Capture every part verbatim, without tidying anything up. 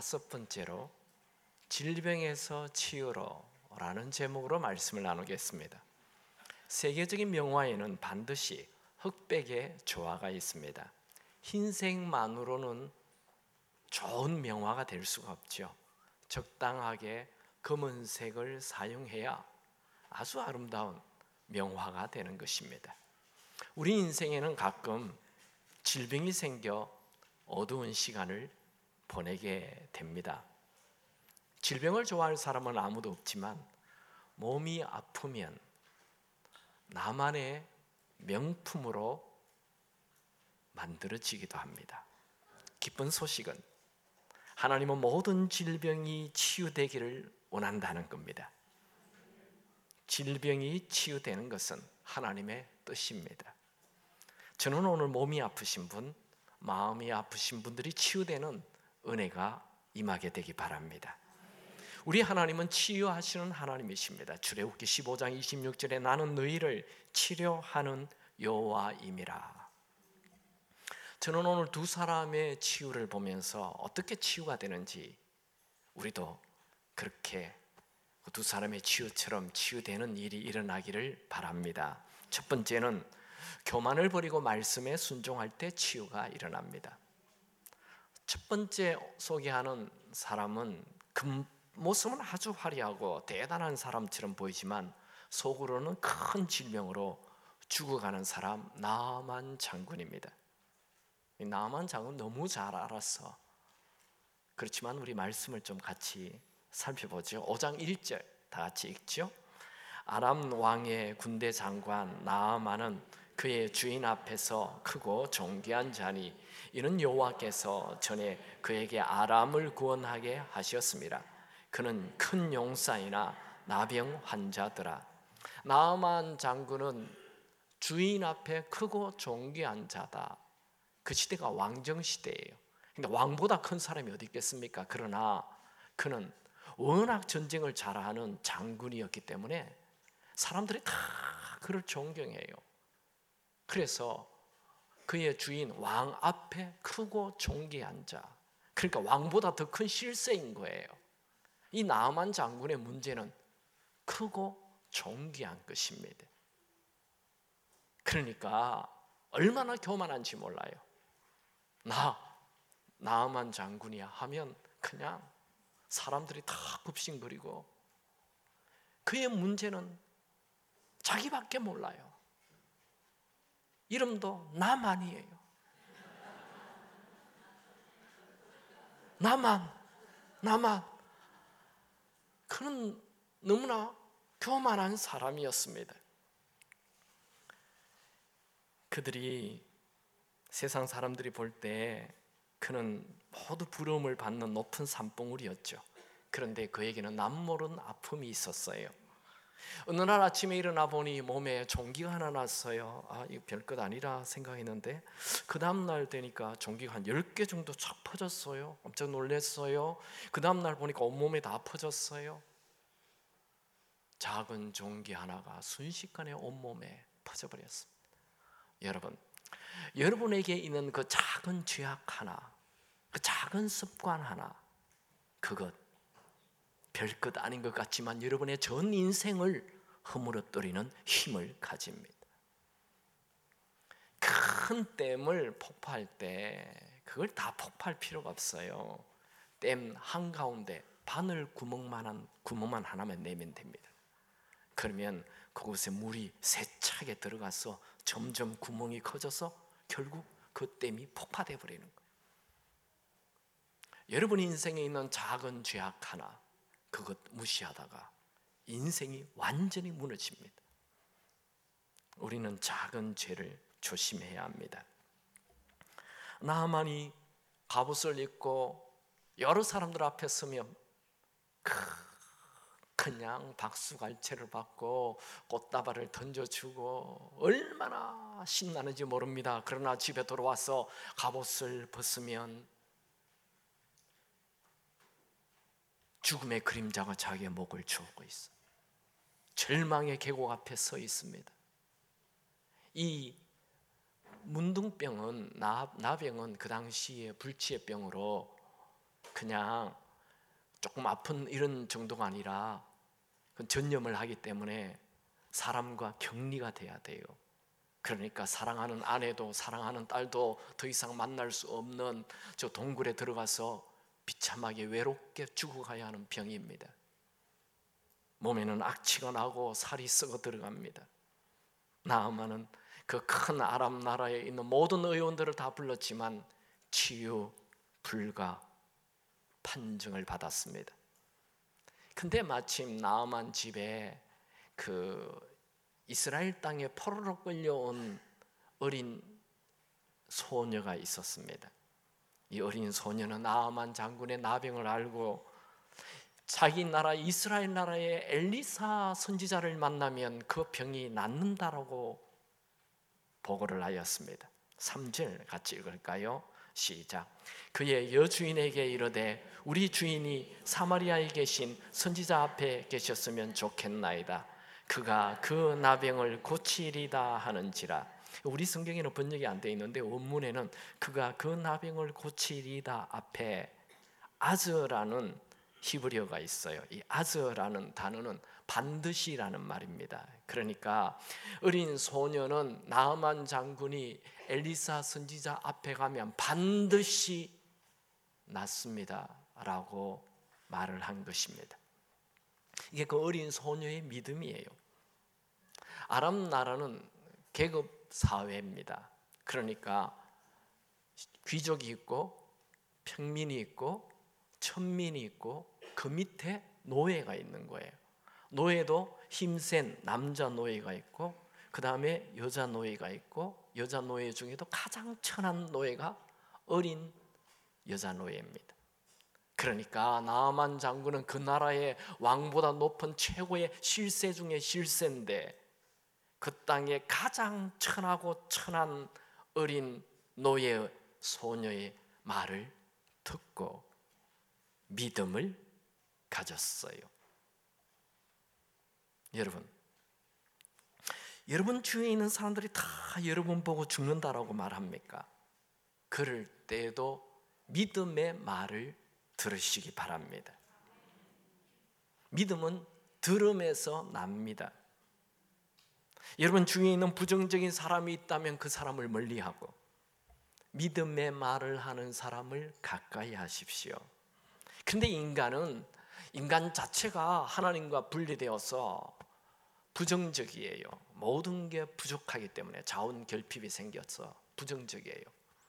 다섯 번째로 질병에서 치유로라는 제목으로 말씀을 나누겠습니다. 세계적인 명화에는 반드시 흑백의 조화가 있습니다. 흰색만으로는 좋은 명화가 될 수가 없죠. 적당하게 검은색을 사용해야 아주 아름다운 명화가 되는 것입니다. 우리 인생에는 가끔 질병이 생겨 어두운 시간을 보내게 됩니다. 질병을 좋아할 사람은 아무도 없지만 몸이 아프면 나만의 명품으로 만들어지기도 합니다. 기쁜 소식은 하나님은 모든 질병이 치유되기를 원한다는 겁니다. 질병이 치유되는 것은 하나님의 뜻입니다. 저는 오늘 몸이 아프신 분, 마음이 아프신 분들이 치유되는 은혜가 임하게 되기 바랍니다. 우리 하나님은 치유하시는 하나님이십니다. 출애굽기 십오 장 이십육 절에 나는 너희를 치료하는 여호와임이라. 저는 오늘 두 사람의 치유를 보면서 어떻게 치유가 되는지 우리도 그렇게 두 사람의 치유처럼 치유되는 일이 일어나기를 바랍니다. 첫 번째는 교만을 버리고 말씀에 순종할 때 치유가 일어납니다. 첫 번째 소개하는 사람은 겉모습은 아주 화려하고 대단한 사람처럼 보이지만 속으로는 큰 질병으로 죽어가는 사람 나만 장군입니다. 나만 장군 너무 잘 알았어. 그렇지만 우리 말씀을 좀 같이 살펴보죠. 오 장 일 절 다 같이 읽죠. 아람 왕의 군대 장관 나아만은 그의 주인 앞에서 크고 존귀한 자니 이는 여호와께서 전에 그에게 아람을 구원하게 하셨습니다. 그는 큰 용사이나 나병 환자더라. 나아만 장군은 주인 앞에 크고 존귀한 자다. 그 시대가 왕정 시대예요. 근데 왕보다 큰 사람이 어디 있겠습니까? 그러나 그는 워낙 전쟁을 잘하는 장군이었기 때문에 사람들이 다 그를 존경해요. 그래서 그의 주인 왕 앞에 크고 존귀한 자, 그러니까 왕보다 더 큰 실세인 거예요. 이 나아만 장군의 문제는 크고 존귀한 것입니다. 그러니까 얼마나 교만한지 몰라요. 나 나아만 장군이야 하면 그냥 사람들이 다 굽신거리고, 그의 문제는 자기밖에 몰라요. 이름도 나만이에요. 나만, 나만. 그는 너무나 교만한 사람이었습니다. 그들이 세상 사람들이 볼 때 그는 모두 부러움을 받는 높은 산봉우리였죠. 그런데 그에게는 남모른 아픔이 있었어요. 어느 날 아침에 일어나 보니 몸에 종기가 하나 났어요. 아, 이거 별것 아니라 생각했는데 그 다음날 되니까 종기가 한 열 개 정도 쫙 퍼졌어요. 깜짝 놀랐어요. 그 다음날 보니까 온몸에 다 퍼졌어요. 작은 종기 하나가 순식간에 온몸에 퍼져버렸습니다. 여러분, 여러분에게 있는 그 작은 죄악 하나, 그 작은 습관 하나, 그것 별것 아닌 것 같지만 여러분의 전 인생을 허물어뜨리는 힘을 가집니다. 큰 댐을 폭파할 때 그걸 다 폭파할 필요가 없어요. 댐 한가운데 바늘 구멍만한 구멍만 하나만 내면 됩니다. 그러면 그곳에 물이 세차게 들어가서 점점 구멍이 커져서 결국 그 댐이 폭파돼 버리는 거예요. 여러분 인생에 있는 작은 죄악 하나, 그것 무시하다가 인생이 완전히 무너집니다. 우리는 작은 죄를 조심해야 합니다. 나아만이 갑옷을 입고 여러 사람들 앞에 서면 그냥 박수갈채를 받고 꽃다발을 던져주고 얼마나 신나는지 모릅니다. 그러나 집에 돌아와서 갑옷을 벗으면 죽음의 그림자가 자기의 목을 주우고 있어. 절망의 계곡 앞에 서 있습니다. 이 문둥병은 나, 나병은 그 당시에 불치의 병으로 그냥 조금 아픈 이런 정도가 아니라 전념을 하기 때문에 사람과 격리가 돼야 돼요. 그러니까 사랑하는 아내도 사랑하는 딸도 더 이상 만날 수 없는 저 동굴에 들어가서 비참하게 외롭게 죽어가야 하는 병입니다. 몸에는 악취가 나고 살이 썩어 들어갑니다. 나아만은 그 큰 아람 나라에 있는 모든 의원들을 다 불렀지만 치유 불가 판정을 받았습니다. 근데 마침 나아만 집에 그 이스라엘 땅에 포로로 끌려온 어린 소녀가 있었습니다. 이 어린 소녀는 나아만 장군의 나병을 알고 자기 나라 이스라엘 나라의 엘리사 선지자를 만나면 그 병이 낫는다라고 보고를 하였습니다. 삼 절 같이 읽을까요? 시작. 그의 여주인에게 이르되 우리 주인이 사마리아에 계신 선지자 앞에 계셨으면 좋겠나이다. 그가 그 나병을 고치리다 하는지라. 우리 성경에는 번역이 안 돼 있는데 원문에는 그가 그 나병을 고치리다 앞에 아즈라는 히브리어가 있어요. 이 아즈라는 단어는 반드시라는 말입니다. 그러니까 어린 소녀는 나아만 장군이 엘리사 선지자 앞에 가면 반드시 낫습니다 라고 말을 한 것입니다. 이게 그 어린 소녀의 믿음이에요. 아람 나라는 계급 사회입니다. 그러니까 귀족이 있고 평민이 있고 천민이 있고 그 밑에 노예가 있는 거예요. 노예도 힘센 남자 노예가 있고 그 다음에 여자 노예가 있고 여자 노예 중에도 가장 천한 노예가 어린 여자 노예입니다. 그러니까 나아만 장군은 그 나라의 왕보다 높은 최고의 실세 중에 실세인데 그 땅에 가장 천하고 천한 어린 노예 소녀의 말을 듣고 믿음을 가졌어요. 여러분, 여러분 주위에 있는 사람들이 다 여러분 보고 죽는다라고 말합니까? 그럴 때에도 믿음의 말을 들으시기 바랍니다. 믿음은 들음에서 납니다. 여러분 주위에 있는 부정적인 사람이 있다면 그 사람을 멀리하고 믿음의 말을 하는 사람을 가까이 하십시오. 그런데 인간은 인간 자체가 하나님과 분리되어서 부정적이에요. 모든 게 부족하기 때문에 자원 결핍이 생겨서 부정적이에요.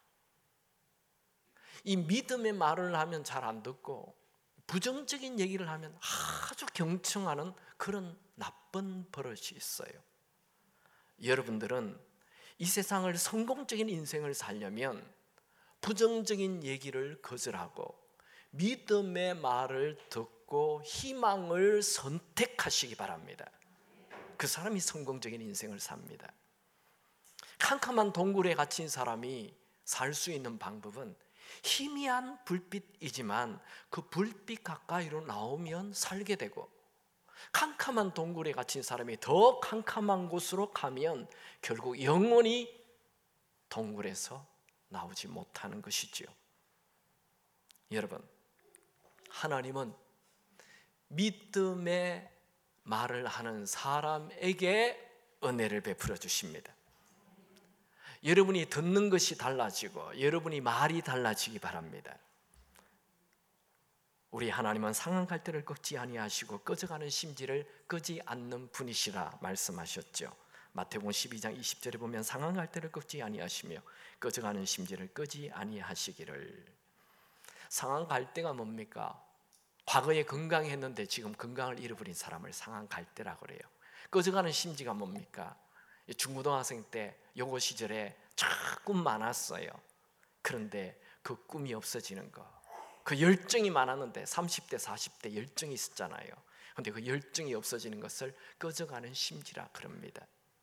이 믿음의 말을 하면 잘 안 듣고 부정적인 얘기를 하면 아주 경청하는 그런 나쁜 버릇이 있어요. 여러분들은 이 세상을 성공적인 인생을 살려면 부정적인 얘기를 거절하고 믿음의 말을 듣고 희망을 선택하시기 바랍니다. 그 사람이 성공적인 인생을 삽니다. 캄캄한 동굴에 갇힌 사람이 살 수 있는 방법은 희미한 불빛이지만 그 불빛 가까이로 나오면 살게 되고 캄캄한 동굴에 갇힌 사람이 더 캄캄한 곳으로 가면 결국 영원히 동굴에서 나오지 못하는 것이지요. 여러분, 하나님은 믿음의 말을 하는 사람에게 은혜를 베풀어 주십니다. 여러분이 듣는 것이 달라지고 여러분이 말이 달라지기 바랍니다. 우리 하나님은 상한 갈대를 꺾지 아니하시고 꺼져가는 심지를 끄지 않는 분이시라 말씀하셨죠. 마태복음 십이 장 이십 절에 보면 상한 갈대를 꺾지 아니하시며 꺼져가는 심지를 끄지 아니하시기를. 상한 갈대가 뭡니까? 과거에 건강했는데 지금 건강을 잃어버린 사람을 상한 갈대라고 그래요. 꺼져가는 심지가 뭡니까? 중고등학생 때 요고 시절에 꿈 많았어요. 그런데 그 꿈이 없어지는 거. 그 열정이 많았는데 삼십 대 사십 대 열정이 있었잖아요. 그런데 그 열정이 없어지는 것을 꺼져가는 심지라 그럽니다.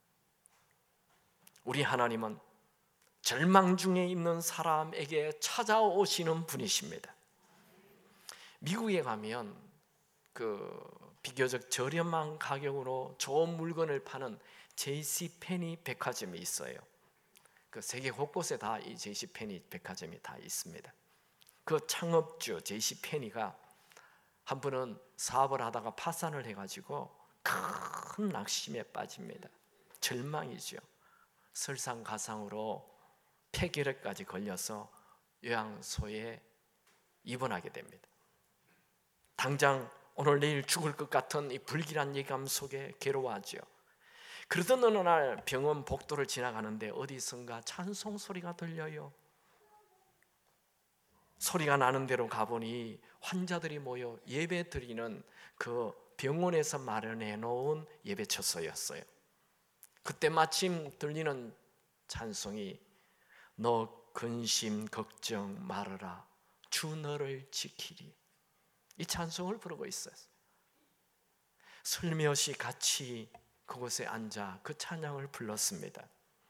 우리 하나님은 절망 중에 있는 사람에게 찾아오시는 분이십니다. 미국에 가면 그 비교적 저렴한 가격으로 좋은 물건을 파는 제이씨페니 백화점이 있어요. 그 세계 곳곳에 다 이 제이씨페니 백화점이 다 있습니다. 그 창업주 제시 페니가 한 번은 사업을 하다가 파산을 해가지고 큰 낙심에 빠집니다. 절망이죠. 설상가상으로 폐결핵까지 걸려서 요양소에 입원하게 됩니다. 당장 오늘 내일 죽을 것 같은 이 불길한 예감 속에 괴로워하죠. 그러던 어느 날 병원 복도를 지나가는데 어디선가 찬송 소리가 들려요. 소리가 나는 데로 가보니 환자들이 모여 예배 드리는 그 병원에서 마련해 놓은 예배처소였어요. 그때 마침 들리는 찬송이 너 근심 걱정 말아라 주 너를 지키리, 이 찬송을 부르고 있어요. 슬며시 같이 그곳에 앉아 그 찬양을 불렀습니다.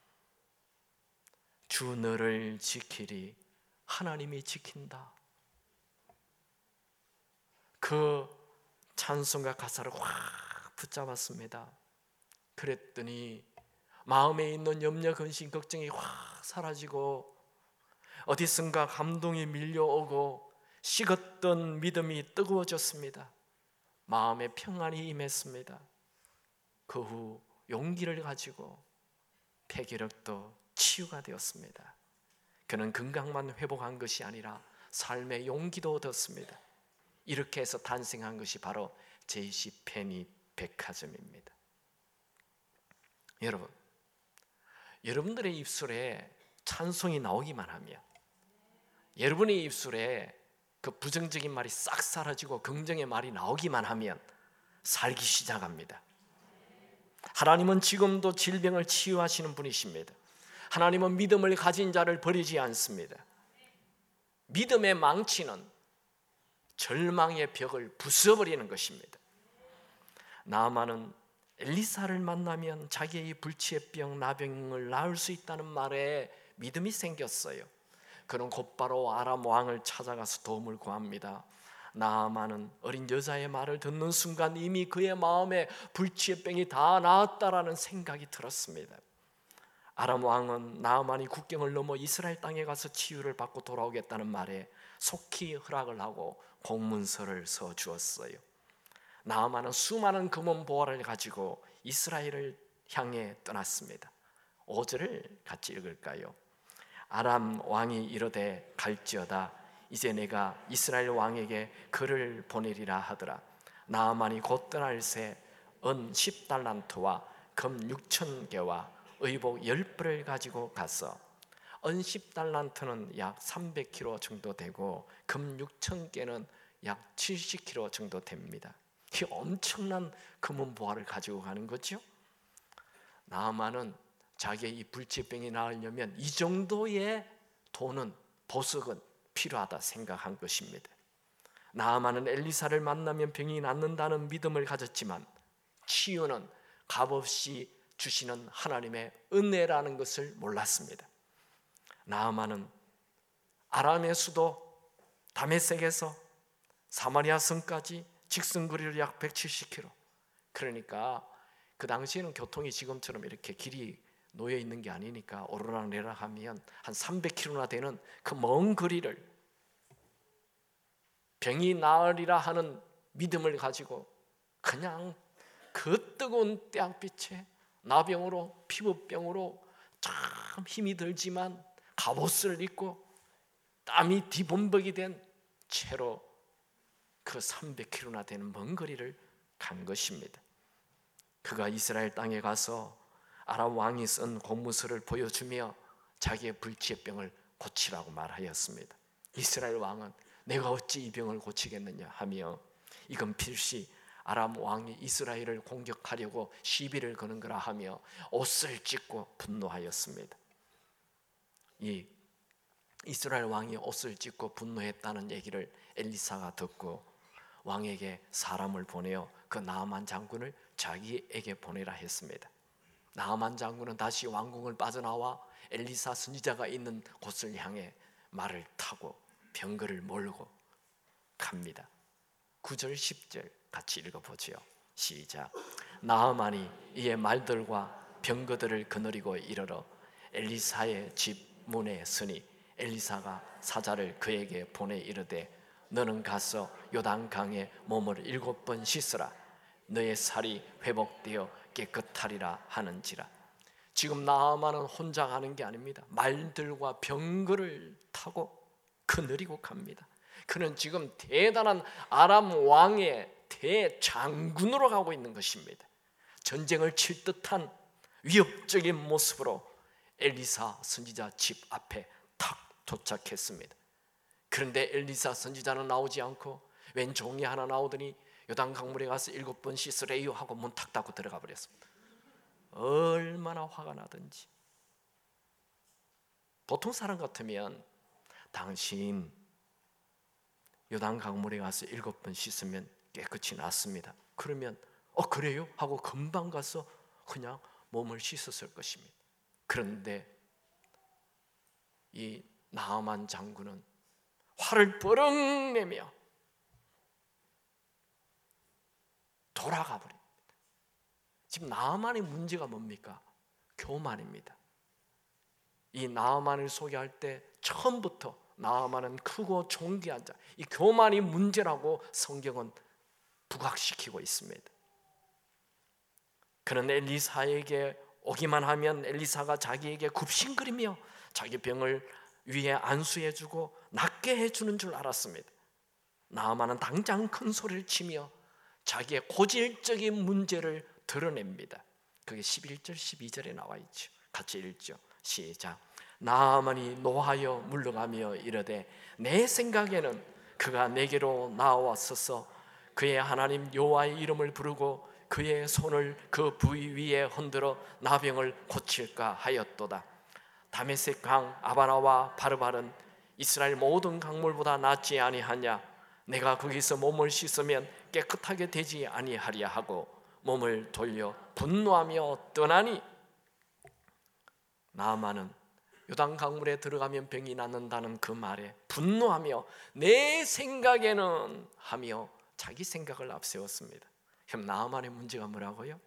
주 너를 지키리, 하나님이 지킨다. 그 찬송과 가사를 확 붙잡았습니다. 그랬더니 마음에 있는 염려, 근심, 걱정이 확 사라지고 어디선가 감동이 밀려오고 식었던 믿음이 뜨거워졌습니다. 마음에 평안이 임했습니다. 그 후 용기를 가지고 폐결핵도 치유가 되었습니다. 그는 건강만 회복한 것이 아니라 삶의 용기도 얻었습니다. 이렇게 해서 탄생한 것이 바로 제이씨 페니 백화점입니다. 여러분, 여러분들의 입술에 찬송이 나오기만 하면, 여러분의 입술에 그 부정적인 말이 싹 사라지고 긍정의 말이 나오기만 하면 살기 시작합니다. 하나님은 지금도 질병을 치유하시는 분이십니다. 하나님은 믿음을 가진 자를 버리지 않습니다. 믿음의 망치는 절망의 벽을 부숴버리는 것입니다. 나아만은 엘리사를 만나면 자기의 불치병 나병을 나을 수 있다는 말에 믿음이 생겼어요. 그는 곧바로 아람 왕을 찾아가서 도움을 구합니다. 나아만은 어린 여자의 말을 듣는 순간 이미 그의 마음에 불치병이 다 나았다라는 생각이 들었습니다. 아람 왕은 나아만이 국경을 넘어 이스라엘 땅에 가서 치유를 받고 돌아오겠다는 말에 속히 허락을 하고 공문서를 써 주었어요. 나아만은 수많은 금은 보화를 가지고 이스라엘을 향해 떠났습니다. 오 절을 같이 읽을까요? 아람 왕이 이르되 갈지어다 이제 내가 이스라엘 왕에게 글을 보내리라 하더라. 나아만이 곧 떠날새 은 십 달란트와 금 육천 개와 의복 열 벌을 가지고 가서, 은 십 달란트는 약 삼백 킬로그램 정도 되고 금 육천 개는 약 칠십 킬로그램 정도 됩니다. 이 엄청난 금은 보화를 가지고 가는 거죠. 나아만은 자기의 이 불치병이 나으려면 이 정도의 돈은, 보석은 필요하다 생각한 것입니다. 나아만은 엘리사를 만나면 병이 낫는다는 믿음을 가졌지만 치유는 값없이 주시는 하나님의 은혜라는 것을 몰랐습니다. 나아만은 아람의 수도 다메섹에서 사마리아 성까지 직선거리를 약 백칠십 킬로미터, 그러니까 그 당시에는 교통이 지금처럼 이렇게 길이 놓여 있는 게 아니니까 오르락내리락 하면 한 삼백 킬로미터나 되는 그 먼 거리를 병이 나으리라 하는 믿음을 가지고 그냥 그 뜨거운 태양빛에 나병으로, 피부병으로 참 힘이 들지만 갑옷을 입고 땀이 뒤범벅이 된 채로 그 삼백 킬로미터나 되는 먼 거리를 간 것입니다. 그가 이스라엘 땅에 가서 아람 왕이 쓴 공문서를 보여주며 자기의 불치병을 고치라고 말하였습니다. 이스라엘 왕은 내가 어찌 이 병을 고치겠느냐 하며 이건 필시 아람 왕이 이스라엘을 공격하려고 시비를 거는 거라 하며 옷을 찢고 분노하였습니다. 이 이스라엘 왕이 옷을 찢고 분노했다는 얘기를 엘리사가 듣고 왕에게 사람을 보내어 그 나아만 장군을 자기에게 보내라 했습니다. 나아만 장군은 다시 왕궁을 빠져나와 엘리사 선지자가 있는 곳을 향해 말을 타고 병거를 몰고 갑니다. 구 절 십 절 같이 읽어보지요. 시작. 나아만이 이에 말들과 병거들을 거느리고 이르러 엘리사의 집 문에 서니 엘리사가 사자를 그에게 보내 이르되 너는 가서 요단강에 몸을 일곱 번 씻으라. 너의 살이 회복되어 깨끗하리라 하는지라. 지금 나아만은 혼자 가는 게 아닙니다. 말들과 병거를 타고 그느리고 갑니다. 그는 지금 대단한 아람 왕의 대장군으로 가고 있는 것입니다. 전쟁을 칠 듯한 위협적인 모습으로 엘리사 선지자 집 앞에 탁 도착했습니다. 그런데 엘리사 선지자는 나오지 않고 웬 종이 하나 나오더니 요단 강물에 가서 일곱 번 씻으래요 하고 문 탁 닫고 들어가 버렸습니다. 얼마나 화가 나든지. 보통 사람 같으면 당신 요단 강물에 가서 일곱 번 씻으면 깨끗이 낫습니다. 그러면 어 그래요? 하고 금방 가서 그냥 몸을 씻었을 것입니다. 그런데 이 나아만 장군은 화를 버럭 내며 돌아가 버립니다. 지금 나아만의 문제가 뭡니까? 교만입니다. 이 나아만을 소개할 때 처음부터 나아만은 크고 존귀한 자, 이 교만이 문제라고 성경은 부각시키고 있습니다. 그는 엘리사에게 오기만 하면 엘리사가 자기에게 굽신거리며 자기 병을 위에 안수해주고 낫게 해주는 줄 알았습니다. 나아만은 당장 큰 소리를 치며 자기의 고질적인 문제를 드러냅니다. 그게 십일 절 십이 절에 나와 있죠. 같이 읽죠. 시작. 나아만이 노하여 물러가며 이르되 내 생각에는 그가 내게로 나와서서 그의 하나님 여호와의 이름을 부르고 그의 손을 그 부위 위에 흔들어 나병을 고칠까 하였도다. 다메섹 강 아바나와 바르발은 이스라엘 모든 강물보다 낫지 아니하냐. 내가 거기서 몸을 씻으면 깨끗하게 되지 아니하리야 하고 몸을 돌려 분노하며 떠나니 나아만은 요단 강물에 들어가면 병이 낫는다는 그 말에 분노하며 내 생각에는 하며 자기 생각을 앞세웠습니다. 그럼 나아만의 문제가 뭐라고요?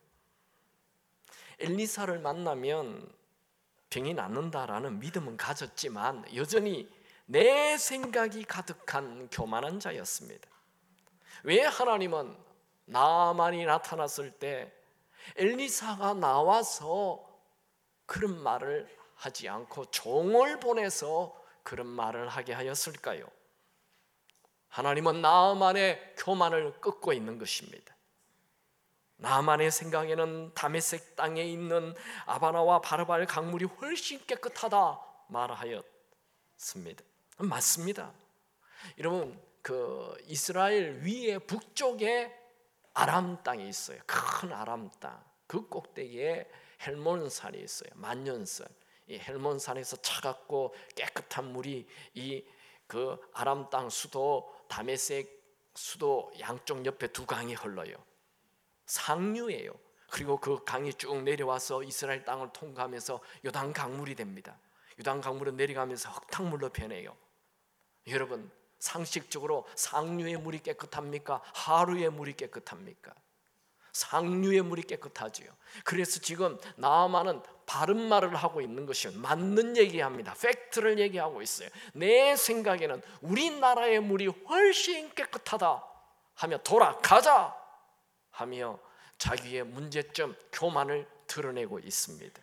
엘리사를 만나면 병이 낫는다라는 믿음은 가졌지만 여전히 내 생각이 가득한 교만한 자였습니다. 왜 하나님은 나아만이 나타났을 때 엘리사가 나와서 그런 말을 하지 않고 종을 보내서 그런 말을 하게 하였을까요? 하나님은 나아만의 교만을 꺾고 있는 것입니다. 나아만의 생각에는 다메섹 땅에 있는 아바나와 바르발 강물이 훨씬 깨끗하다 말하였습니다. 맞습니다. 여러분, 그 이스라엘 위에 북쪽에 아람 땅이 있어요. 큰 아람 땅. 그 꼭대기에 헬몬산이 있어요. 만년산. 이 헬몬산에서 차갑고 깨끗한 물이 이 그 아람 땅 수도 다메섹 수도 양쪽 옆에 두 강이 흘러요. 상류예요. 그리고 그 강이 쭉 내려와서 이스라엘 땅을 통과하면서 요단 강물이 됩니다. 요단 강물은 내려가면서 흙탕물로 변해요. 여러분, 상식적으로 상류의 물이 깨끗합니까? 하류의 물이 깨끗합니까? 상류의 물이 깨끗하지요. 그래서 지금 나아만은 바른 말을 하고 있는 것이 맞는 얘기합니다. 팩트를 얘기하고 있어요. 내 생각에는 우리나라의 물이 훨씬 깨끗하다 하며 돌아가자 하며 자기의 문제점, 교만을 드러내고 있습니다.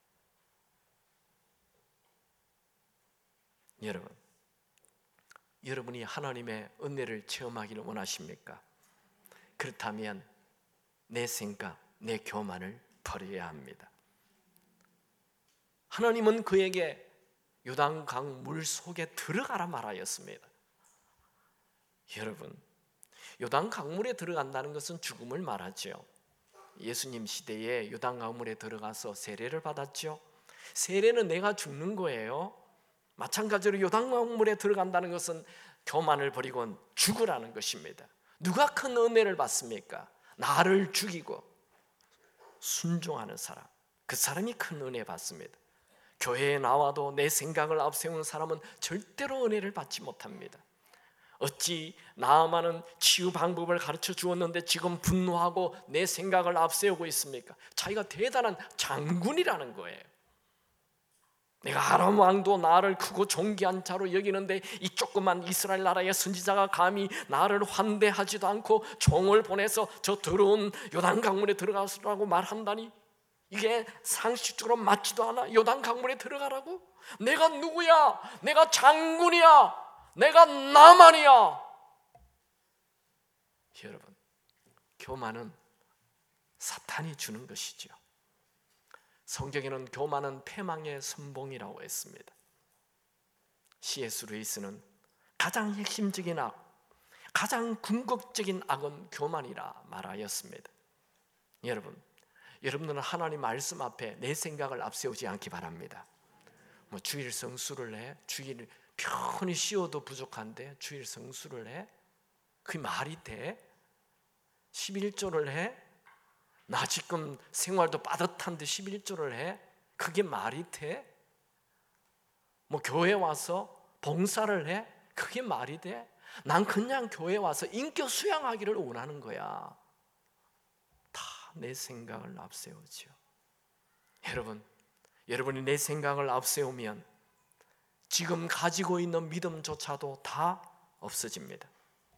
여러분, 여러분이 하나님의 은혜를 체험하기를 원하십니까? 그렇다면 내 생각, 내 교만을 버려야 합니다. 하나님은 그에게 요단강 물 속에 들어가라 말하였습니다. 여러분, 요단 강물에 들어간다는 것은 죽음을 말하죠. 예수님 시대에 요단 강물에 들어가서 세례를 받았죠. 세례는 내가 죽는 거예요. 마찬가지로 요단 강물에 들어간다는 것은 교만을 버리고 죽으라는 것입니다. 누가 큰 은혜를 받습니까? 나를 죽이고 순종하는 사람, 그 사람이 큰 은혜 받습니다. 교회에 나와도 내 생각을 앞세우는 사람은 절대로 은혜를 받지 못합니다. 어찌 나아만은 치유 방법을 가르쳐 주었는데 지금 분노하고 내 생각을 앞세우고 있습니까? 자기가 대단한 장군이라는 거예요. 내가 아람 왕도 나를 크고 존귀한 자로 여기는데 이 조그만 이스라엘 나라의 선지자가 감히 나를 환대하지도 않고 종을 보내서 저 더러운 요단 강물에 들어가라고 말한다니, 이게 상식적으로 맞지도 않아. 요단 강물에 들어가라고? 내가 누구야? 내가 장군이야? 내가 나만이야? 여러분, 교만은 사탄이 주는 것이죠. 성경에는 교만은 패망의 선봉이라고 했습니다. 씨 에스 루이스는 가장 핵심적인 악, 가장 궁극적인 악은 교만이라 말하였습니다. 여러분, 여러분들은 하나님 말씀 앞에 내 생각을 앞세우지 않기 바랍니다. 뭐 주일 성수를 해, 주일 편히 쉬어도 부족한데 주일 성수를 해? 그게 말이 돼? 십일조를 해? 나 지금 생활도 빠듯한데 십일조를 해? 그게 말이 돼? 뭐 교회 와서 봉사를 해? 그게 말이 돼? 난 그냥 교회 와서 인격 수양하기를 원하는 거야. 다 내 생각을 앞세우죠. 여러분, 여러분이 내 생각을 앞세우면 지금 가지고 있는 믿음조차도 다 없어집니다.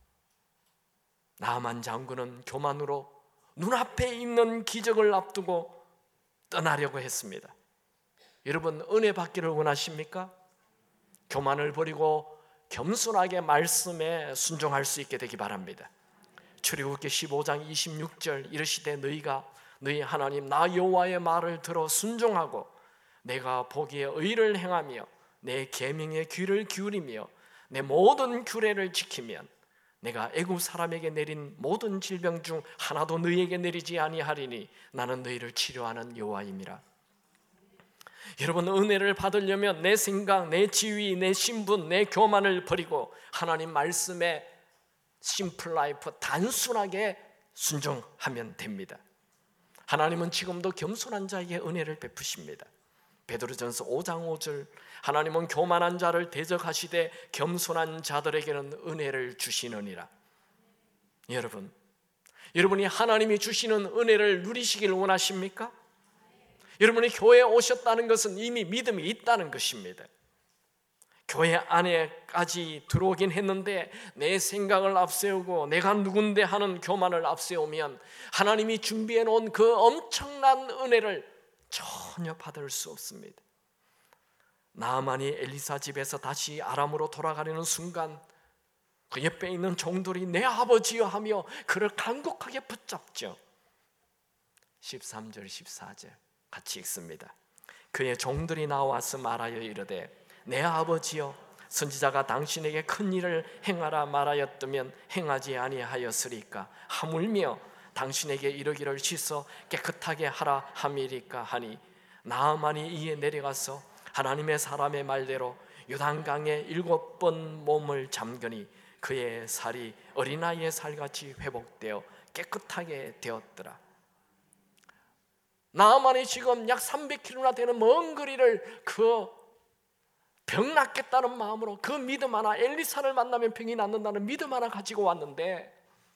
나만 장군은 교만으로 눈앞에 있는 기적을 앞두고 떠나려고 했습니다. 여러분, 은혜 받기를 원하십니까? 교만을 버리고 겸손하게 말씀에 순종할 수 있게 되기 바랍니다. 출애굽기 십오 장 이십육 절 이르시되 너희가 너희 하나님 나 여호와의 말을 들어 순종하고 내가 보기에 의를 행하며 내 계명에 귀를 기울이며 내 모든 규례를 지키면 내가 애굽 사람에게 내린 모든 질병 중 하나도 너희에게 내리지 아니하리니 나는 너희를 치료하는 여호와임이라. 여러분, 은혜를 받으려면 내 생각, 내 지위, 내 신분, 내 교만을 버리고 하나님 말씀에 심플 라이프, 단순하게 순종하면 됩니다. 하나님은 지금도 겸손한 자에게 은혜를 베푸십니다. 베드로전서 오 장 오 절 하나님은 교만한 자를 대적하시되 겸손한 자들에게는 은혜를 주시느니라. 여러분, 여러분이 하나님이 주시는 은혜를 누리시길 원하십니까? 여러분이 교회에 오셨다는 것은 이미 믿음이 있다는 것입니다. 교회 안에까지 들어오긴 했는데 내 생각을 앞세우고 내가 누군데 하는 교만을 앞세우면 하나님이 준비해 놓은 그 엄청난 은혜를 전혀 받을 수 없습니다. 나아만이 엘리사 집에서 다시 아람으로 돌아가려는 순간 그 옆에 있는 종들이 내 아버지여 하며 그를 간곡하게 붙잡죠. 십삼 절 십사 절 같이 읽습니다. 그의 종들이 나와서 말하여 이르되 내 아버지여 선지자가 당신에게 큰 일을 행하라 말하였다면 행하지 아니하였으리까 하물며 당신에게 이르기를 씻어 깨끗하게 하라 함이리까 하니 나아만이 이에 내려가서 하나님의 사람의 말대로 요단강에 일곱 번 몸을 잠그니 그의 살이 어린아이의 살같이 회복되어 깨끗하게 되었더라. 나아만이 지금 약 삼백 킬로미터나 되는 먼 거리를 그 병 낫겠다는 마음으로 그 믿음 하나, 엘리사를 만나면 병이 낫는다는 믿음 하나 가지고 왔는데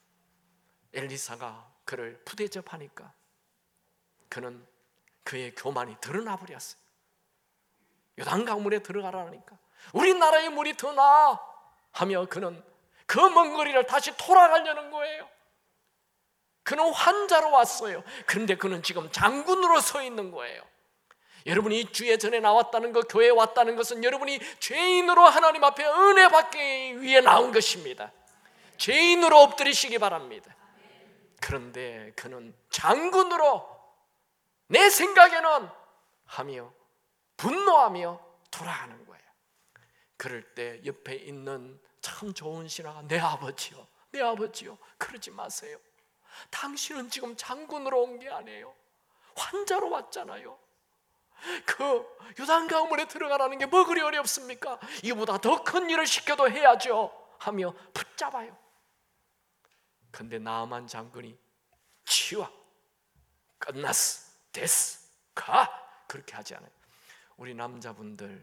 엘리사가 그를 푸대접하니까 그는 그의 교만이 드러나 버렸어요. 요단강물에 들어가라니까 우리나라의 물이 더 나아 하며 그는 그 먼 거리를 다시 돌아가려는 거예요. 그는 환자로 왔어요. 그런데 그는 지금 장군으로 서 있는 거예요. 여러분이 주에 전에 나왔다는 것, 교회에 왔다는 것은 여러분이 죄인으로 하나님 앞에 은혜 받기 위해 나온 것입니다. 죄인으로 엎드리시기 바랍니다. 그런데 그는 장군으로 내 생각에는 하며 분노하며 돌아가는 거예요. 그럴 때 옆에 있는 참 좋은 신하가 내 아버지요, 내 아버지요, 그러지 마세요. 당신은 지금 장군으로 온 게 아니에요. 환자로 왔잖아요. 그 요단강물에 들어가라는 게 뭐 그리 어렵습니까? 이보다 더 큰 일을 시켜도 해야죠 하며 붙잡아요. 근데 나아만 장군이 치워, 끝났어, 됐어, 가, 그렇게 하지 않아요. 우리 남자분들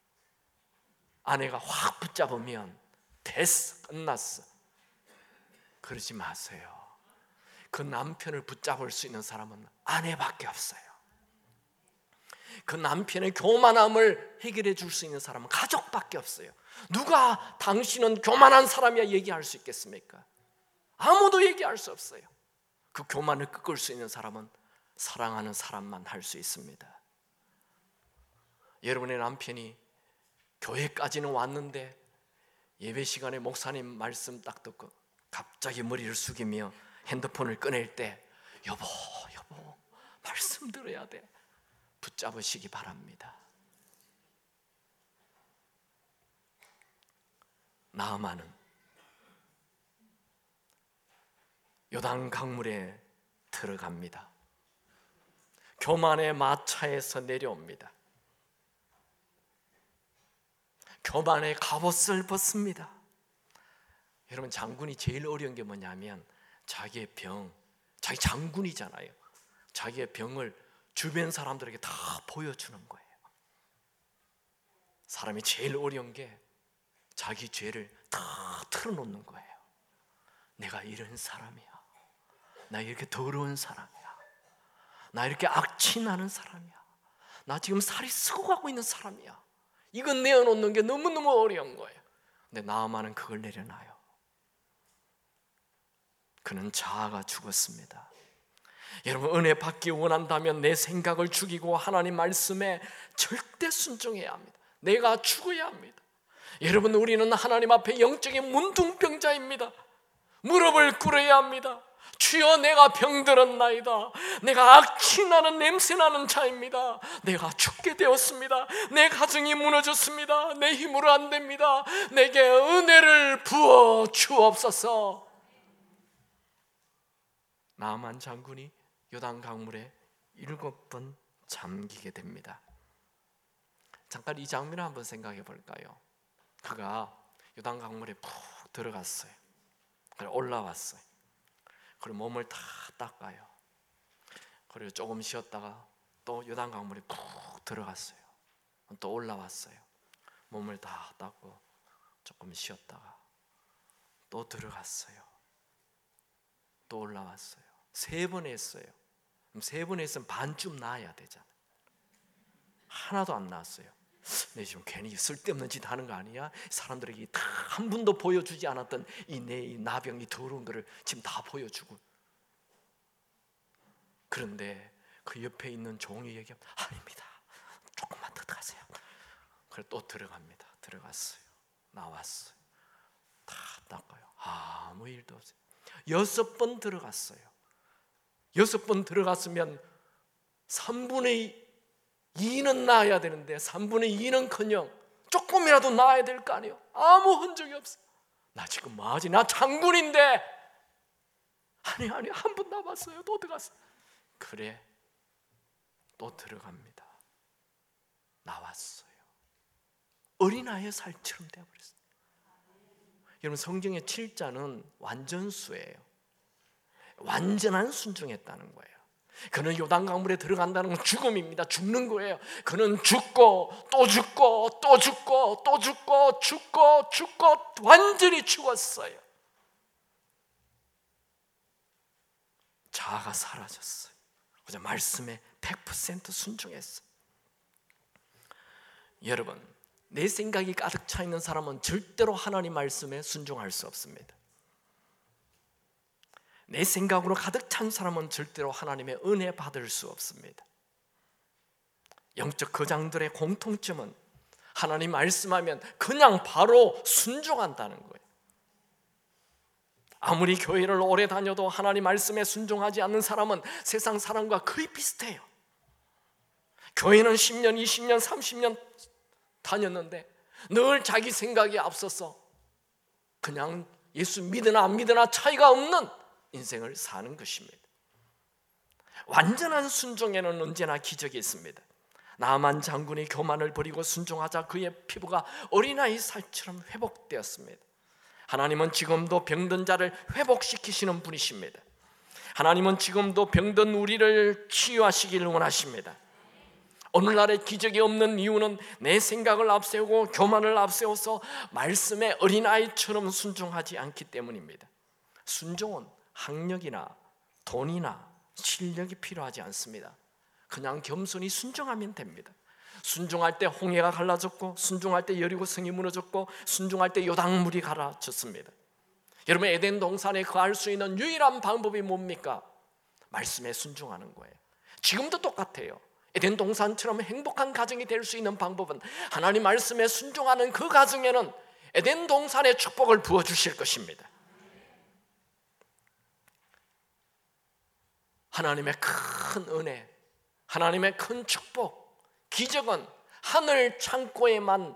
아내가 확 붙잡으면 됐어, 끝났어, 그러지 마세요. 그 남편을 붙잡을 수 있는 사람은 아내밖에 없어요. 그 남편의 교만함을 해결해 줄 수 있는 사람은 가족밖에 없어요. 누가 당신은 교만한 사람이야 얘기할 수 있겠습니까? 아무도 얘기할 수 없어요. 그 교만을 꺾을 수 있는 사람은 사랑하는 사람만 할 수 있습니다. 여러분의 남편이 교회까지는 왔는데 예배 시간에 목사님 말씀 딱 듣고 갑자기 머리를 숙이며 핸드폰을 꺼낼 때 여보 여보 말씀 들어야 돼 붙잡으시기 바랍니다. 나아만은 요단 강물에 들어갑니다. 교만의 마차에서 내려옵니다. 교만의 갑옷을 벗습니다. 여러분, 장군이 제일 어려운 게 뭐냐면 자기의 병, 자기 장군이잖아요. 자기의 병을 주변 사람들에게 다 보여주는 거예요. 사람이 제일 어려운 게 자기 죄를 다 털어놓는 거예요. 내가 이런 사람이야. 나 이렇게 더러운 사람이야. 나 이렇게 악취 나는 사람이야. 나 지금 살이 쓰고 가고 있는 사람이야. 이건 내어놓는 게 너무너무 어려운 거예요. 근데 나아만은 그걸 내려놔요. 그는 자아가 죽었습니다. 여러분, 은혜 받기 원한다면 내 생각을 죽이고 하나님 말씀에 절대 순종해야 합니다. 내가 죽어야 합니다. 여러분, 우리는 하나님 앞에 영적인 문둥병자입니다. 무릎을 꿇어야 합니다. 주여, 내가 병들었나이다. 내가 악취나는 냄새나는 자입니다. 내가 죽게 되었습니다. 내 가정이 무너졌습니다. 내 힘으로 안 됩니다. 내게 은혜를 부어 주옵소서. 나아만 장군이 요단 강물에 일곱 번 잠기게 됩니다. 잠깐 이 장면을 한번 생각해 볼까요? 그가 요단 강물에 푹 들어갔어요. 그리고 올라왔어요. 그리고 몸을 다 닦아요. 그리고 조금 쉬었다가 또 요단 강물에 푹 들어갔어요. 또 올라왔어요. 몸을 다 닦고 조금 쉬었다가 또 들어갔어요. 또 올라왔어요. 세 번 했어요. 세 번 했으면 반쯤 나아야 되잖아요. 하나도 안 나왔어요. 내 지금 괜히 쓸데없는 짓 하는 거 아니야? 사람들에게 다 한 번도 보여주지 않았던 이 내 나병이 더러운 거를 지금 다 보여주고. 그런데 그 옆에 있는 종이 얘기하면 아닙니다. 조금만 더 들어가세요. 그래 또 들어갑니다. 들어갔어요. 나왔어요. 다 닦아요. 아무 일도 없어요. 여섯 번 들어갔어요. 여섯 번 들어갔으면 삼분의 이는 나아야 되는데 삼분의 이는커녕 조금이라도 나아야 될 거 아니에요. 아무 흔적이 없어. 나 지금 뭐하지? 나 장군인데. 아니 아니 한 번 남았어요. 또 들어갔어요. 그래 또 들어갑니다. 나왔어요. 어린아이의 살처럼 되어버렸어요. 여러분, 성경의 칠 자는 완전수예요. 완전한 순종했다는 거예요. 그는 요단 강물에 들어간다는 건 죽음입니다. 죽는 거예요. 그는 죽고 또 죽고 또 죽고 또 죽고 죽고 죽고 완전히 죽었어요. 자아가 사라졌어요. 그저 말씀에 백 퍼센트 순종했어요. 여러분, 내 생각이 가득 차 있는 사람은 절대로 하나님 말씀에 순종할 수 없습니다. 내 생각으로 가득 찬 사람은 절대로 하나님의 은혜 받을 수 없습니다. 영적 거장들의 공통점은 하나님 말씀하면 그냥 바로 순종한다는 거예요. 아무리 교회를 오래 다녀도 하나님 말씀에 순종하지 않는 사람은 세상 사람과 거의 비슷해요. 교회는 십 년, 이십 년, 삼십 년 다녔는데 늘 자기 생각이 앞서서 그냥 예수 믿으나 안 믿으나 차이가 없는 인생을 사는 것입니다. 완전한 순종에는 언제나 기적이 있습니다. 나아만 장군이 교만을 버리고 순종하자 그의 피부가 어린아이 살처럼 회복되었습니다. 하나님은 지금도 병든 자를 회복시키시는 분이십니다. 하나님은 지금도 병든 우리를 치유하시기를 원하십니다. 오늘날의 기적이 없는 이유는 내 생각을 앞세우고 교만을 앞세워서 말씀에 어린아이처럼 순종하지 않기 때문입니다. 순종은 학력이나 돈이나 실력이 필요하지 않습니다. 그냥 겸손히 순종하면 됩니다. 순종할 때 홍해가 갈라졌고, 순종할 때 여리고 성이 무너졌고, 순종할 때 요단물이 갈라졌습니다. 여러분, 에덴 동산에 거할 수 있는 유일한 방법이 뭡니까? 말씀에 순종하는 거예요. 지금도 똑같아요. 에덴 동산처럼 행복한 가정이 될 수 있는 방법은 하나님 말씀에 순종하는 그 가정에는 에덴 동산의 축복을 부어주실 것입니다. 하나님의 큰 은혜, 하나님의 큰 축복, 기적은 하늘 창고에만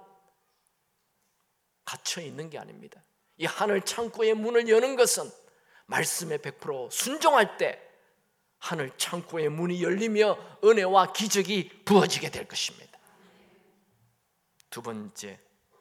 갇혀 있는 게 아닙니다. 이 하늘 창고의 문을 여는 것은 말씀에 백 퍼센트 순종할 때 하늘 창고의 문이 열리며 은혜와 기적이 부어지게 될 것입니다. 두 번째,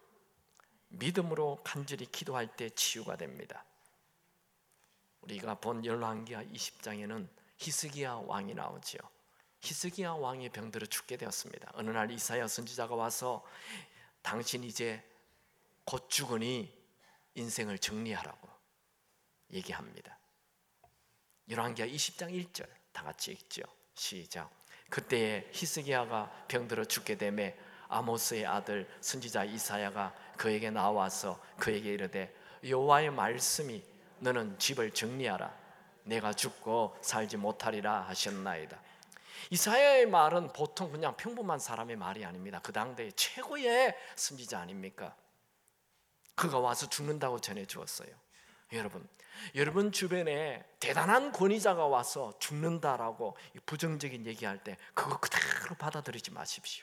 믿음으로 간절히 기도할 때 치유가 됩니다. 우리가 본 열왕기하 이십 장에는 히스기야 왕이 나오지요. 히스기야 왕이 병들어 죽게 되었습니다. 어느 날 이사야 선지자가 와서 당신 이제 곧 죽으니 인생을 정리하라고 얘기합니다. 열왕기하 이십 장 일 절 다 같이 읽죠. 시작. 그때에 히스기야가 병들어 죽게 되매 아모스의 아들 선지자 이사야가 그에게 나와서 그에게 이르되 여호와의 말씀이 너는 집을 정리하라 내가 죽고 살지 못하리라 하셨나이다. 이사야의 말은 보통 그냥 평범한 사람의 말이 아닙니다. 그 당대의 최고의 선지자 아닙니까? 그가 와서 죽는다고 전해 주었어요. 여러분, 여러분 주변에 대단한 권위자가 와서 죽는다라고 부정적인 얘기할 때 그거 그대로 받아들이지 마십시오.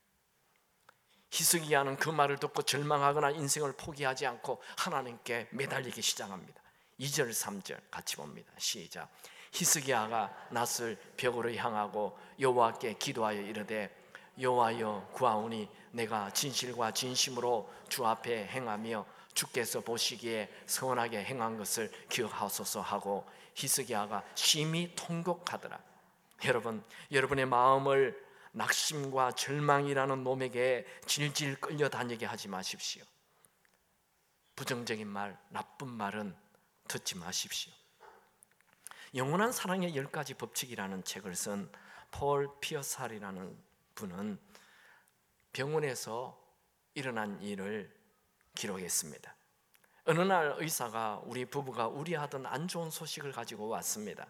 히스기야는 그 말을 듣고 절망하거나 인생을 포기하지 않고 하나님께 매달리기 시작합니다. 이 절 삼 절 같이 봅니다. 시작. 히스기야가 낯을 벽으로 향하고 여호와께 기도하여 이르되 여호와여 구하오니 내가 진실과 진심으로 주 앞에 행하며 주께서 보시기에 선하게 행한 것을 기억하소서 하고 히스기야가 심히 통곡하더라. 여러분, 여러분의 마음을 낙심과 절망이라는 놈에게 질질 끌려다니게 하지 마십시오. 부정적인 말, 나쁜 말은 듣지 마십시오. 영원한 사랑의 열 가지 법칙이라는 책을 쓴 폴 피어살이라는 분은 병원에서 일어난 일을 기록했습니다. 어느 날 의사가 우리 부부가 우려하던 안 좋은 소식을 가지고 왔습니다.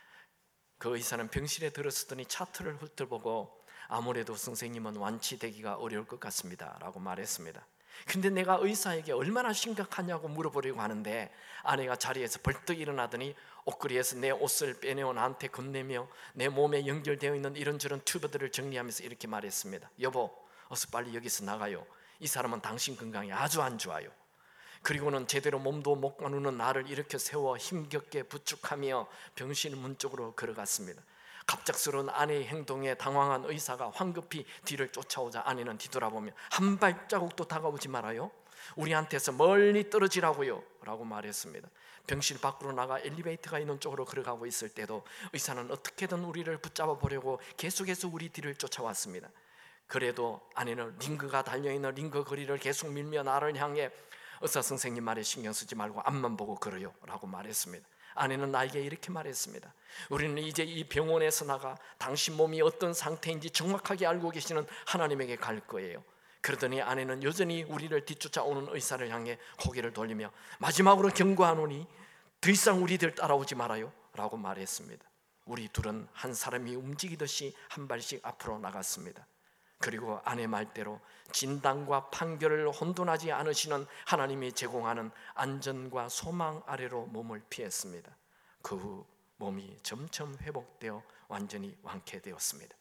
그 의사는 병실에 들어서더니 차트를 훑어보고 아무래도 선생님은 완치되기가 어려울 것 같습니다 라고 말했습니다. 근데 내가 의사에게 얼마나 심각하냐고 물어보려고 하는데 아내가 자리에서 벌떡 일어나더니 옷걸이에서 내 옷을 빼내어 나한테 건네며 내 몸에 연결되어 있는 이런저런 튜브들을 정리하면서 이렇게 말했습니다. 여보, 어서 빨리 여기서 나가요. 이 사람은 당신 건강이 아주 안 좋아요. 그리고는 제대로 몸도 못 가누는 나를 일으켜 세워 힘겹게 부축하며 병실 문 쪽으로 걸어갔습니다. 갑작스러운 아내의 행동에 당황한 의사가 황급히 뒤를 쫓아오자 아내는 뒤돌아보며 한 발자국도 다가오지 말아요. 우리한테서 멀리 떨어지라고요 라고 말했습니다. 병실 밖으로 나가 엘리베이터가 있는 쪽으로 걸어가고 있을 때도 의사는 어떻게든 우리를 붙잡아 보려고 계속해서 우리 뒤를 쫓아왔습니다. 그래도 아내는 링거가 달려있는 링거 거리를 계속 밀며 나를 향해 의사 선생님 말에 신경 쓰지 말고 앞만 보고 걸어요 라고 말했습니다. 아내는 나에게 이렇게 말했습니다. 우리는 이제 이 병원에서 나가 당신 몸이 어떤 상태인지 정확하게 알고 계시는 하나님에게 갈 거예요. 그러더니 아내는 여전히 우리를 뒤쫓아오는 의사를 향해 고개를 돌리며 마지막으로 경고하노니 더 이상 우리들 따라오지 말아요 라고 말했습니다. 우리 둘은 한 사람이 움직이듯이 한 발씩 앞으로 나갔습니다. 그리고 아내 말대로 진단과 판결을 혼돈하지 않으시는 하나님이 제공하는 안전과 소망 아래로 몸을 피했습니다. 그 후 몸이 점점 회복되어 완전히 완쾌되었습니다.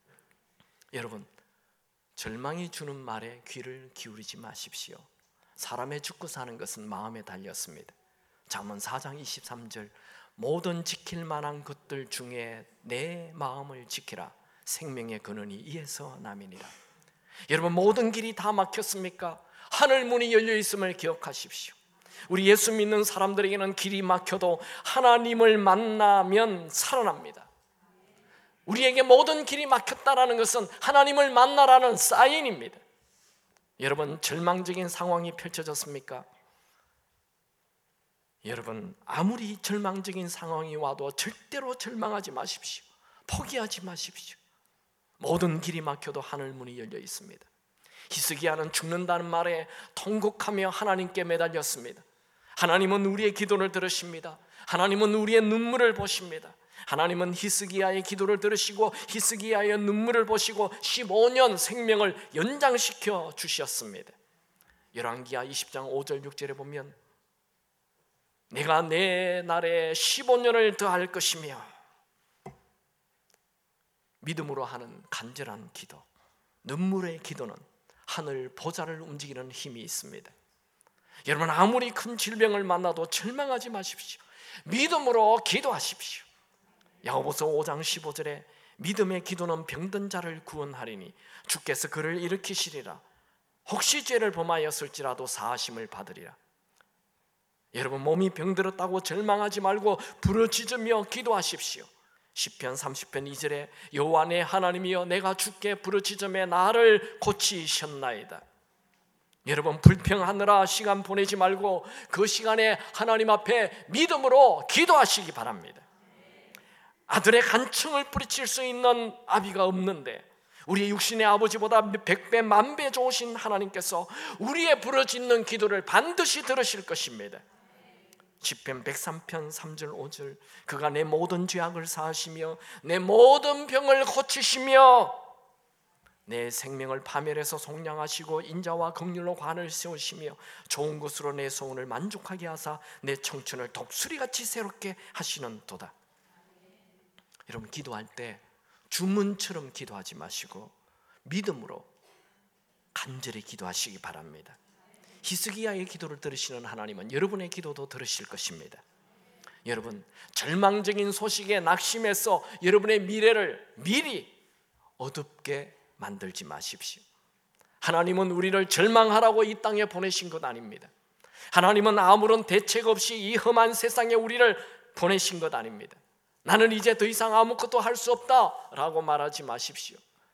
여러분, 절망이 주는 말에 귀를 기울이지 마십시오. 사람의 죽고 사는 것은 마음에 달렸습니다. 잠언 사 장 이십삼 절 모든 지킬 만한 것들 중에 내 마음을 지키라 생명의 근원이 이에서 남이니라. 여러분, 모든 길이 다 막혔습니까? 하늘 문이 열려 있음을 기억하십시오. 우리 예수 믿는 사람들에게는 길이 막혀도 하나님을 만나면 살아납니다. 우리에게 모든 길이 막혔다라는 것은 하나님을 만나라는 사인입니다. 여러분, 절망적인 상황이 펼쳐졌습니까? 여러분, 아무리 절망적인 상황이 와도 절대로 절망하지 마십시오. 포기하지 마십시오. 모든 길이 막혀도 하늘 문이 열려 있습니다. 히스기야는 죽는다는 말에 통곡하며 하나님께 매달렸습니다. 하나님은 우리의 기도를 들으십니다. 하나님은 우리의 눈물을 보십니다. 하나님은 히스기야의 기도를 들으시고 히스기야의 눈물을 보시고 십오 년 생명을 연장시켜 주셨습니다. 열왕기하 이십 장 오 절 육 절에 보면 내가 내 날에 십오 년을 더할 것이며, 믿음으로 하는 간절한 기도, 눈물의 기도는 하늘 보좌를 움직이는 힘이 있습니다. 여러분, 아무리 큰 질병을 만나도 절망하지 마십시오. 믿음으로 기도하십시오. 야고보서 오 장 십오 절에 믿음의 기도는 병든 자를 구원하리니 주께서 그를 일으키시리라. 혹시 죄를 범하였을지라도 사하심을 받으리라. 여러분, 몸이 병들었다고 절망하지 말고 부르짖으며 기도하십시오. 시편 삼십 편 이 절에 여호와 내 하나님이여 내가 주께 부르짖음에 나를 고치셨나이다. 여러분, 불평하느라 시간 보내지 말고 그 시간에 하나님 앞에 믿음으로 기도하시기 바랍니다. 아들의 간청을 뿌리칠 수 있는 아비가 없는데 우리의 육신의 아버지보다 백배 만배 좋으신 하나님께서 우리의 부르짖는 기도를 반드시 들으실 것입니다. 시편 백삼 편 삼 절 오 절 그가 내 모든 죄악을 사하시며 내 모든 병을 고치시며 내 생명을 파멸해서 속량하시고 인자와 긍휼로 관을 세우시며 좋은 것으로 내 소원을 만족하게 하사 내 청춘을 독수리같이 새롭게 하시는 도다. 여러분, 기도할 때 주문처럼 기도하지 마시고 믿음으로 간절히 기도하시기 바랍니다. 히스기야의 기도를 들으시는 하나님은 여러분의 기도도 들으실 것입니다. 여러분, 절망적인 소식에 낙심해서 여러분의 미래를 미리 어둡게 만들지 마십시오. 하나님은 우리를 절망하라고 이 땅에 보내신 것 아닙니다. 하나님은 아무런 대책 없이 이 험한 세상에 우리를 보내신 것 아닙니다. 나는 이제 더 이상 아무것도 할 수 없다라고 말하지 마십시오.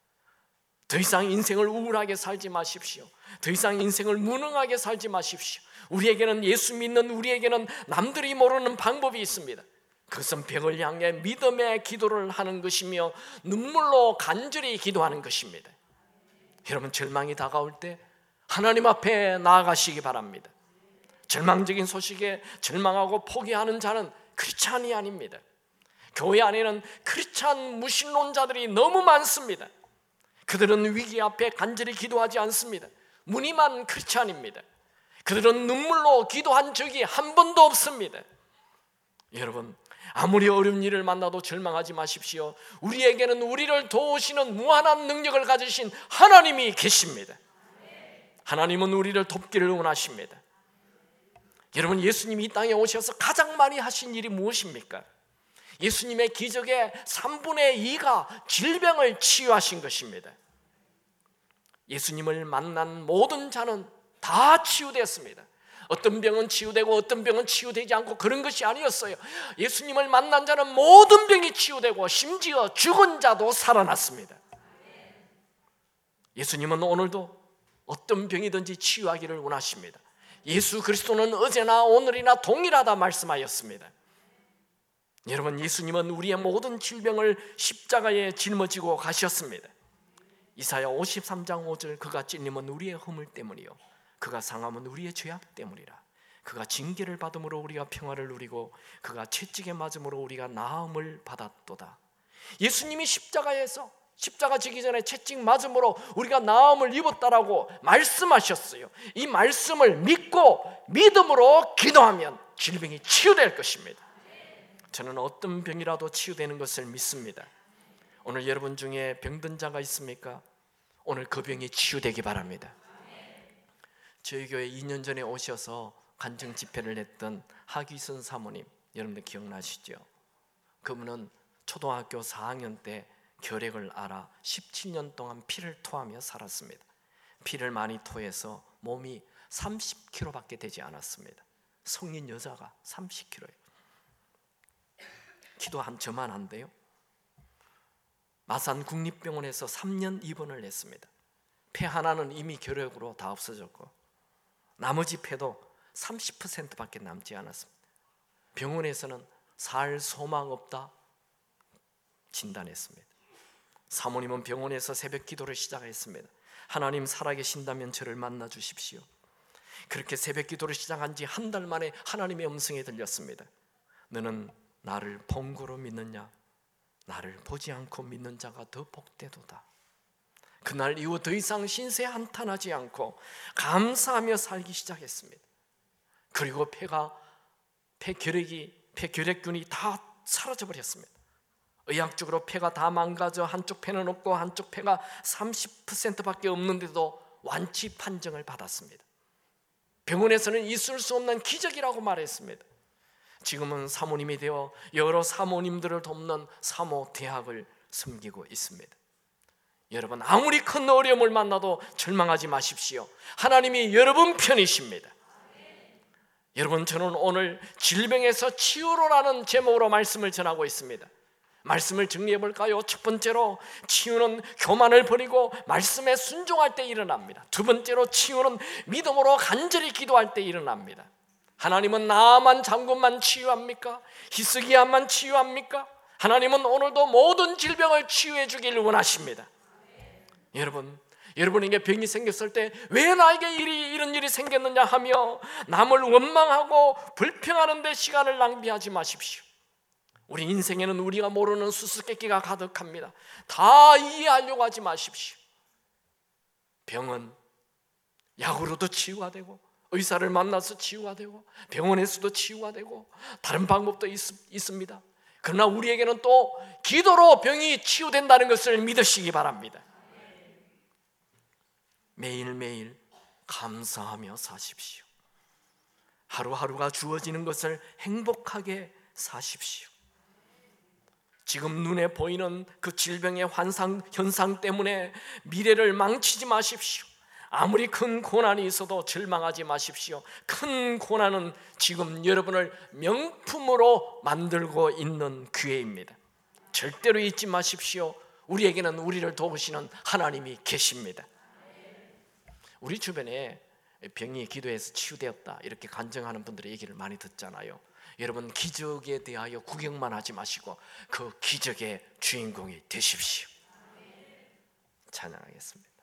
더 이상 인생을 우울하게 살지 마십시오. 더 이상 인생을 무능하게 살지 마십시오. 우리에게는, 예수 믿는 우리에게는 남들이 모르는 방법이 있습니다. 그것은 벽을 향해 믿음의 기도를 하는 것이며 눈물로 간절히 기도하는 것입니다. 여러분, 절망이 다가올 때 하나님 앞에 나아가시기 바랍니다. 절망적인 소식에 절망하고 포기하는 자는 크리스찬이 아닙니다. 교회 안에는 크리스찬 무신론자들이 너무 많습니다. 그들은 위기 앞에 간절히 기도하지 않습니다. 무늬만 크리스찬입니다. 그들은 눈물로 기도한 적이 한 번도 없습니다. 여러분, 아무리 어려운 일을 만나도 절망하지 마십시오. 우리에게는 우리를 도우시는 무한한 능력을 가지신 하나님이 계십니다. 하나님은 우리를 돕기를 원하십니다. 여러분, 예수님이 이 땅에 오셔서 가장 많이 하신 일이 무엇입니까? 예수님의 기적의 삼분의 이가 질병을 치유하신 것입니다. 예수님을 만난 모든 자는 다 치유되었습니다. 어떤 병은 치유되고 어떤 병은 치유되지 않고 그런 것이 아니었어요. 예수님을 만난 자는 모든 병이 치유되고 심지어 죽은 자도 살아났습니다. 예수님은 오늘도 어떤 병이든지 치유하기를 원하십니다. 예수 그리스도는 어제나 오늘이나 동일하다 말씀하였습니다. 여러분, 예수님은 우리의 모든 질병을 십자가에 짊어지고 가셨습니다. 이사야 오십삼 장 오 절 그가 찔림은 우리의 허물 때문이요 그가 상함은 우리의 죄악 때문이라. 그가 징계를 받음으로 우리가 평화를 누리고 그가 채찍에 맞음으로 우리가 나음을 받았도다. 예수님이 십자가에서 십자가 지기 전에 채찍 맞음으로 우리가 나음을 입었다라고 말씀하셨어요. 이 말씀을 믿고 믿음으로 기도하면 질병이 치유될 것입니다. 저는 어떤 병이라도 치유되는 것을 믿습니다. 오늘 여러분 중에 병든 자가 있습니까? 오늘 그 병이 치유되기 바랍니다. 저희 교회 이 년 전에 오셔서 간증 집회를 했던 하기순 사모님, 여러분들 기억나시죠? 그분은 초등학교 사 학년 때 결핵을 앓아 십칠 년 동안 피를 토하며 살았습니다. 피를 많이 토해서 몸이 삼십 킬로그램밖에 되지 않았습니다. 성인 여자가 삼십 킬로그램예요. 키도 한 저만 한데요. 마산 국립병원에서 삼 년 입원을 했습니다. 폐 하나는 이미 결핵으로 다 없어졌고 나머지 폐도 삼십 퍼센트밖에 남지 않았습니다. 병원에서는 살 소망 없다 진단했습니다. 사모님은 병원에서 새벽 기도를 시작했습니다. 하나님 살아계신다면 저를 만나 주십시오. 그렇게 새벽 기도를 시작한 지 한 달 만에 하나님의 음성이 들렸습니다. 너는 나를 본 거로 믿느냐? 나를 보지 않고 믿는 자가 더 복되도다. 그날 이후 더 이상 신세 한탄하지 않고 감사하며 살기 시작했습니다. 그리고 폐가 폐결핵이 폐결핵균이 다 사라져 버렸습니다. 의학적으로 폐가 다 망가져 한쪽 폐는 없고 한쪽 폐가 삼십 퍼센트밖에 없는데도 완치 판정을 받았습니다. 병원에서는 있을 수 없는 기적이라고 말했습니다. 지금은 사모님이 되어 여러 사모님들을 돕는 사모 대학을 섬기고 있습니다. 여러분, 아무리 큰 어려움을 만나도 절망하지 마십시오. 하나님이 여러분 편이십니다. 여러분, 저는 오늘 질병에서 치유로라는 제목으로 말씀을 전하고 있습니다. 말씀을 정리해 볼까요? 첫 번째로, 치유는 교만을 버리고 말씀에 순종할 때 일어납니다. 두 번째로, 치유는 믿음으로 간절히 기도할 때 일어납니다. 하나님은 나만 장군만 치유합니까? 히스기야만 치유합니까? 하나님은 오늘도 모든 질병을 치유해 주기를 원하십니다. 여러분, 여러분에게 병이 생겼을 때 왜 나에게 일이, 이런 일이 생겼느냐 하며 남을 원망하고 불평하는 데 시간을 낭비하지 마십시오. 우리 인생에는 우리가 모르는 수수께끼가 가득합니다. 다 이해하려고 하지 마십시오. 병은 약으로도 치유가 되고, 의사를 만나서 치유가 되고, 병원에서도 치유가 되고, 다른 방법도 있, 있습니다. 그러나 우리에게는 또 기도로 병이 치유된다는 것을 믿으시기 바랍니다. 매일매일 감사하며 사십시오. 하루하루가 주어지는 것을 행복하게 사십시오. 지금 눈에 보이는 그 질병의 환상, 현상 때문에 미래를 망치지 마십시오. 아무리 큰 고난이 있어도 절망하지 마십시오. 큰 고난은 지금 여러분을 명품으로 만들고 있는 기회입니다. 절대로 잊지 마십시오. 우리에게는 우리를 도우시는 하나님이 계십니다. 우리 주변에 병이 기도해서 치유되었다 이렇게 간증하는 분들의 얘기를 많이 듣잖아요. 여러분, 기적에 대하여 구경만 하지 마시고 그 기적의 주인공이 되십시오. 찬양하겠습니다.